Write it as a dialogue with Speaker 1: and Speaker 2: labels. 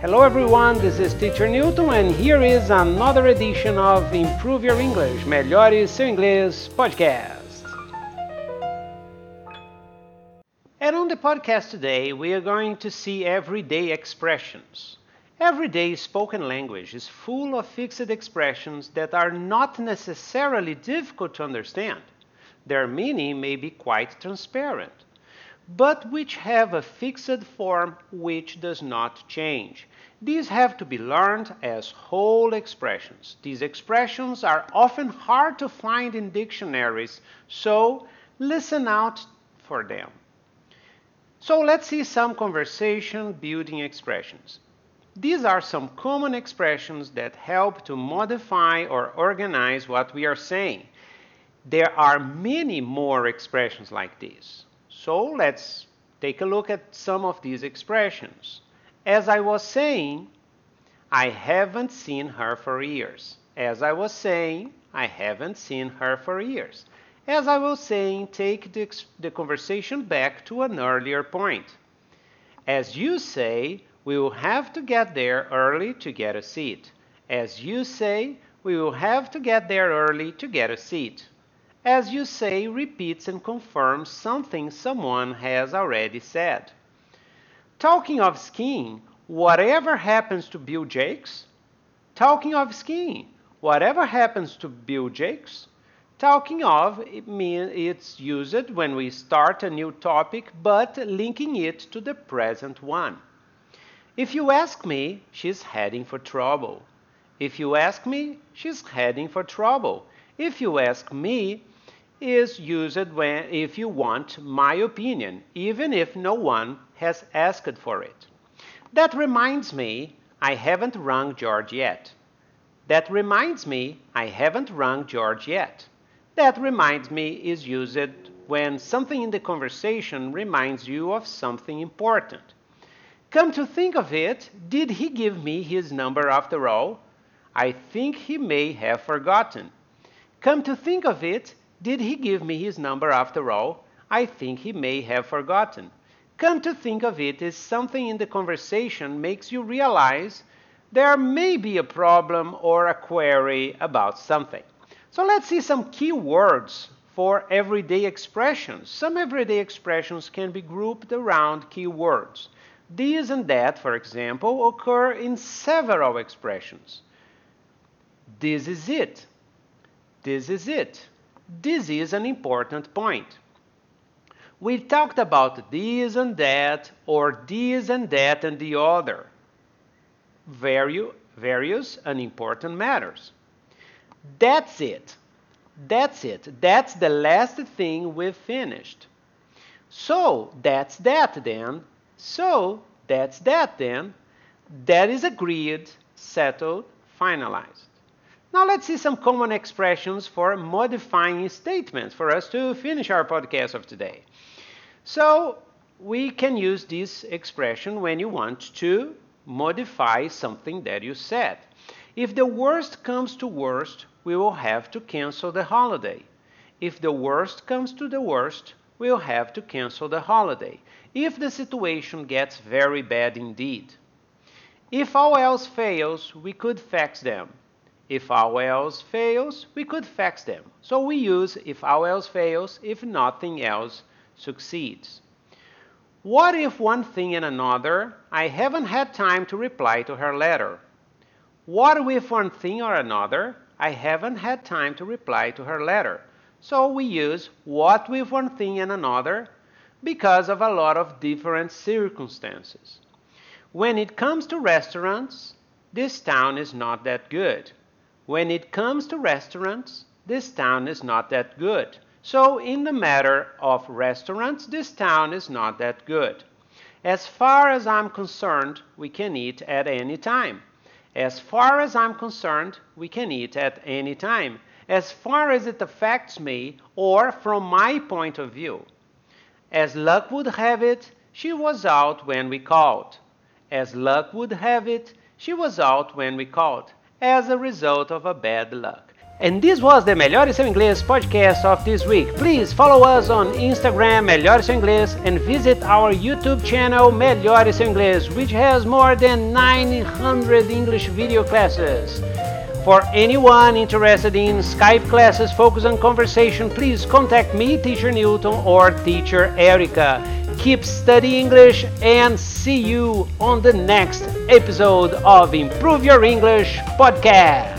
Speaker 1: Hello everyone, this is Teacher Newton and here is another edition of Improve Your English, Melhore Seu Inglês podcast. And on the podcast today, we are going to see everyday expressions. Everyday spoken language is full of fixed expressions that are not necessarily difficult to understand. Their meaning may be quite transparent, but which have a fixed form which does not change. These have to be learned as whole expressions. These expressions are often hard to find in dictionaries, so listen out for them. So let's see some conversation building expressions. These are some common expressions that help to modify or organize what we are saying. There are many more expressions like this. So let's take a look at some of these expressions. As I was saying, I haven't seen her for years. As I was saying, I haven't seen her for years. As I was saying, take the conversation back to an earlier point. As you say, we will have to get there early to get a seat. As you say, we will have to get there early to get a seat. As you say repeats and confirms something someone has already said. Talking of skiing, whatever happens to Bill Jakes? Talking of skiing, whatever happens to Bill Jakes? Talking of, it's used when we start a new topic but linking it to the present one. If you ask me, she's heading for trouble. If you ask me, she's heading for trouble. If you ask me, is used if you want my opinion, even if no one has asked for it. That reminds me, I haven't rung George yet. That reminds me, I haven't rung George yet. That reminds me is used when something in the conversation reminds you of something important. Come to think of it, did he give me his number after all? I think he may have forgotten. Come to think of it, did he give me his number after all? I think he may have forgotten. Come to think of it is something in the conversation makes you realize there may be a problem or a query about something. So let's see some key words for everyday expressions. Some everyday expressions can be grouped around key words. This and that, for example, occur in several expressions. This is it. This is it. This is an important point. We talked about this and that, or this and that and the other. Various unimportant matters. That's it. That's it. That's the last thing we've finished. So, that's that then. So, that's that then. That is agreed, settled, finalized. Now let's see some common expressions for modifying statements for us to finish our podcast of today. So we can use this expression when you want to modify something that you said. If the worst comes to worst, we will have to cancel the holiday. If the worst comes to the worst, we'll have to cancel the holiday. If the situation gets very bad indeed. If all else fails, we could fax them. If all else fails, we could fax them. So we use if all else fails, if nothing else succeeds. What if one thing and another? I haven't had time to reply to her letter. What if one thing or another? I haven't had time to reply to her letter. So we use what with one thing and another because of a lot of different circumstances. When it comes to restaurants, this town is not that good. When it comes to restaurants, this town is not that good. So in the matter of restaurants, this town is not that good. As far as I'm concerned, we can eat at any time. As far as I'm concerned, we can eat at any time. As far as it affects me, or from my point of view. As luck would have it, she was out when we called. As luck would have it, she was out when we called. As a result of a bad luck. And this was the Melhore Seu Inglês podcast of this week. Please follow us on Instagram, Melhore Seu Inglês, and visit our YouTube channel, Melhore Seu Inglês, which has more than 900 English video classes. For anyone interested in Skype classes focused on conversation, please contact me, Teacher Newton, or Teacher Erica. Keep studying English and see you on the next episode of Improve Your English podcast.